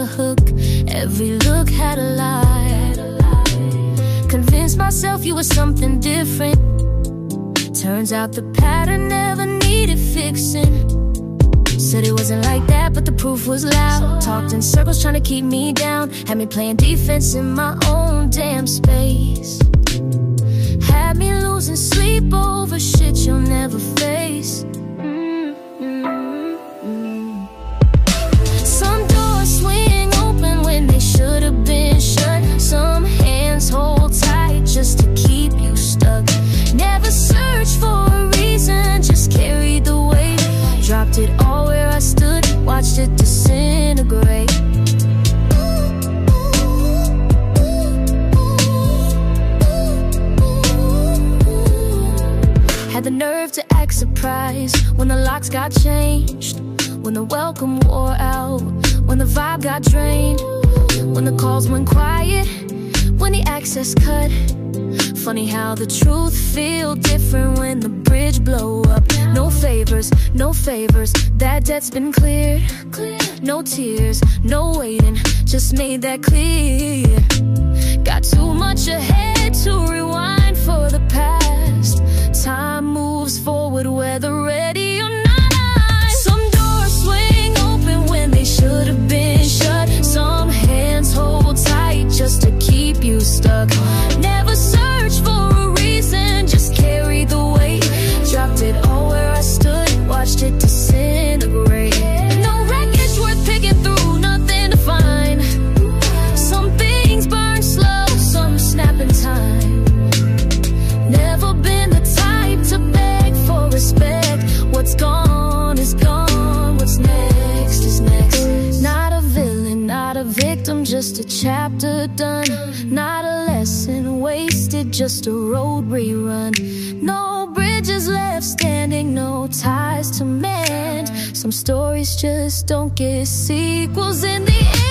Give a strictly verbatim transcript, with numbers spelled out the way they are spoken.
a hook, every look had a lie. Convinced myself you were something different. Turns out the pattern never needed fixing. Said it wasn't like that, but the proof was loud. Talked in circles trying to keep me down. Had me playing defense in my own damn space. Had me losing sleep over shit you'll never face. Mm-hmm. Some doors swing open when they should have been shut. Some hands hold tight just to keep you stuck. Never search for a reason, just carried the weight. Dropped it all where I stood, watched it disintegrate. Had the nerve to act surprised when the locks got changed, when the welcome wore out, when the vibe got drained, when the calls went quiet, when the access cut. Funny how the truth feel different when the bridge blow up. No favors, no favors, that debt's been cleared. No tears, no waiting, just made that clear. Got too much ahead to rewind for the past. Time moves forward whether ready or not. Some doors swing open when they should have been shut. Some hands hold tight just to keep you stuck. Never search for a reason, just carry the weight. Dropped it all where I stood, watched it disintegrate. No wreckage worth picking through, nothing to find. Some things burn slow, some snap in time. Never been the type to beg for respect. What's gone is gone, what's next is next. Not a villain, not a victim, just a chapter done. Not a lesson wasted, just a road rerun. No bridges left standing, no ties to mend. Some stories just don't get sequels in the end.